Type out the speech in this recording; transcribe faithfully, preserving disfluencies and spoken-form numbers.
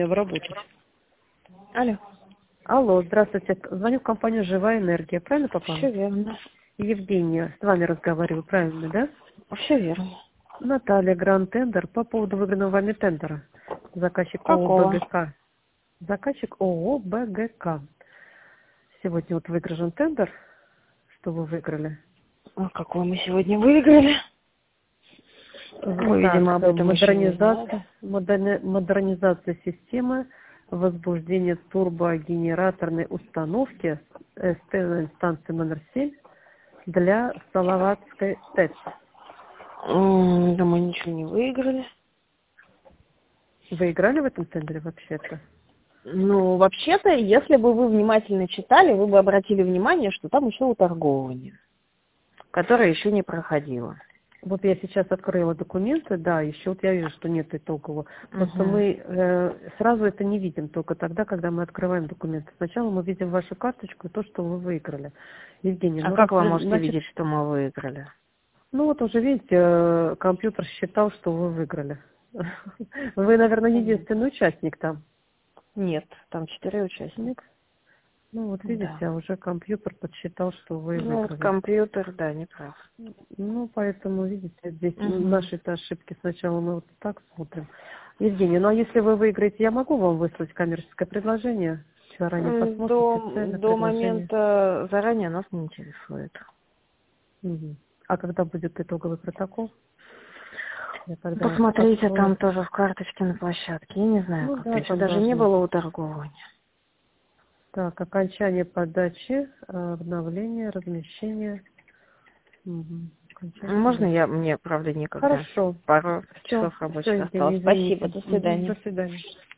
в работе. Алло. Алло, здравствуйте. Звоню в компанию «Живая энергия». Правильно попала? Все верно. Евгения, с вами разговариваю, правильно, да? Все верно. Наталья, Гранд Тендер, по поводу выигранного вами тендера. Заказчик ООО Какого? БГК. Заказчик ООО БГК. Сегодня вот выигран тендер. Что вы выиграли? А какой мы сегодня выиграли? Мы, Так, видимо, об этом еще не модернизация, знали. модерни- модернизация системы возбуждения турбогенераторной установки СТ на инстанции номер семь для Салаватской ТЭЦ. М, Да мы ничего не выиграли. Вы играли в этом тендере вообще-то? Ну, вообще-то, если бы вы внимательно читали, вы бы обратили внимание, что там еще уторговывание, которое еще не проходило. Вот я сейчас открыла документы, да, еще вот я вижу, что нет итогового. Просто Угу. мы э, сразу это не видим только тогда, когда мы открываем документы. Сначала мы видим вашу карточку и то, что вы выиграли. Евгений, А ну как раз вы вы, можете значит, видеть, что мы выиграли? ну вот уже видите, э, компьютер считал, что вы выиграли. Вы, наверное, единственный участник там. Нет, там четыре участника. Ну вот видите, Да. а уже компьютер подсчитал, что вы Ну, вот выиграли. компьютер, да, не прав. Ну, поэтому, видите, здесь Угу. наши-то ошибки. Сначала мы вот так смотрим. Евгений, ну а если вы выиграете, я могу вам выслать коммерческое предложение? Заранее М, посмотрите До, цены, до предложения. момента заранее нас не интересует. Мгм. А когда будет итоговый протокол? Я тогда Посмотрите открою. там тоже в карточке на площадке. Я не знаю, Ну как-то да, еще там даже не должно было быть. уторговывания. Так, окончание подачи, э, обновление, размещение. Мгм. Окончание Можно подачи. я? Мне, правда, некогда. Хорошо. Пару Все, часов все, рабочих Евгений, осталось. Спасибо, извините. до Мгм. свидания. До свидания.